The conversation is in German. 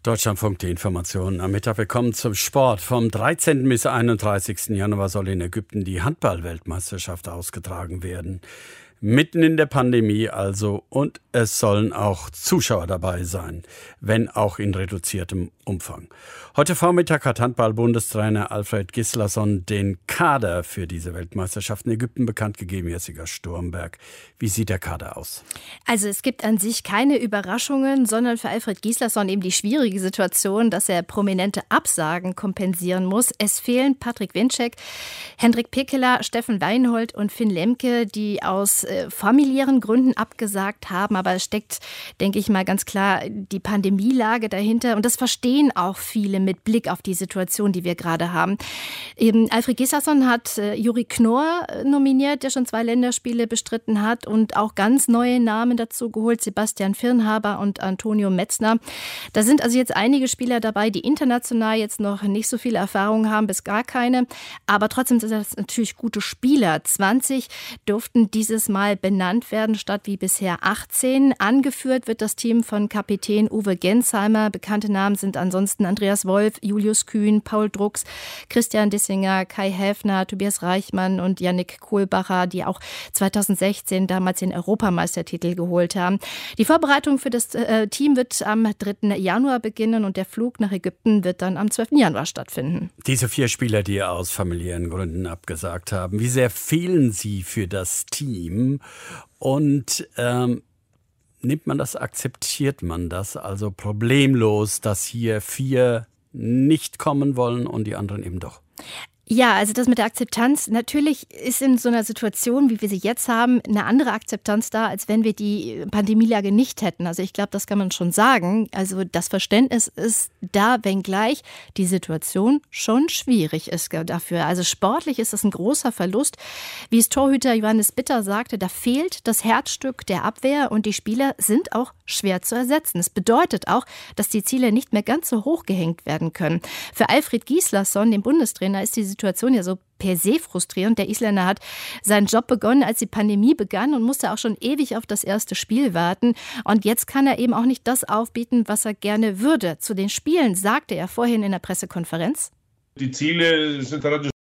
Deutschlandfunk, die Informationen am Mittag. Willkommen zum Sport. Vom 13. bis 31. Januar soll in Ägypten die Handball-Weltmeisterschaft ausgetragen werden. Mitten in der Pandemie also, und es sollen auch Zuschauer dabei sein, wenn auch in reduziertem Umfang. Heute Vormittag hat Handball-Bundestrainer Alfred Gislason den Kader für diese Weltmeisterschaft in Ägypten bekannt gegeben. Jessica Sturmberg, wie sieht der Kader aus? Also es gibt an sich keine Überraschungen, sondern für Alfred Gislason eben die schwierige Situation, dass er prominente Absagen kompensieren muss. Es fehlen Patrick Winczek, Hendrik Pekeler, Steffen Weinhold und Finn Lemke, die aus familiären Gründen abgesagt haben. Aber es steckt, denke ich mal, ganz klar die Pandemielage dahinter. Und das verstehen auch viele mit Blick auf die Situation, die wir gerade haben. Eben Alfred Gislason hat Juri Knorr nominiert, der schon 2 Länderspiele bestritten hat, und auch ganz neue Namen dazu geholt, Sebastian Firnhaber und Antonio Metzner. Da sind also jetzt einige Spieler dabei, die international jetzt noch nicht so viel Erfahrung haben, bis gar keine. Aber trotzdem sind das natürlich gute Spieler. 20 durften dieses Mal benannt werden, statt wie bisher 18. Angeführt wird das Team von Kapitän Uwe Gensheimer. Bekannte Namen sind ansonsten Andreas Wolf, Julius Kühn, Paul Drucks, Christian Dissinger, Kai Häfner, Tobias Reichmann und Yannick Kohlbacher, die auch 2016 damals den Europameistertitel geholt haben. Die Vorbereitung für das Team wird am 3. Januar beginnen und der Flug nach Ägypten wird dann am 12. Januar stattfinden. Diese 4 Spieler, die aus familiären Gründen abgesagt haben, wie sehr fehlen sie für das Team? Und nimmt man das, akzeptiert man das also problemlos, dass hier 4 nicht kommen wollen und die anderen eben doch? Ja, also das mit der Akzeptanz, natürlich ist in so einer Situation, wie wir sie jetzt haben, eine andere Akzeptanz da, als wenn wir die Pandemielage nicht hätten. Also ich glaube, das kann man schon sagen. Also das Verständnis ist da, wenngleich die Situation schon schwierig ist dafür. Also sportlich ist das ein großer Verlust. Wie es Torhüter Johannes Bitter sagte, da fehlt das Herzstück der Abwehr und die Spieler sind auch schwer zu ersetzen. Es bedeutet auch, dass die Ziele nicht mehr ganz so hoch gehängt werden können. Für Alfred Gislason, den Bundestrainer, ist die Situation ja so per se frustrierend. Der Isländer hat seinen Job begonnen, als die Pandemie begann und musste auch schon ewig auf das erste Spiel warten. Und jetzt kann er eben auch nicht das aufbieten, was er gerne würde. Zu den Spielen sagte er vorhin in der Pressekonferenz: Die Ziele sind relativ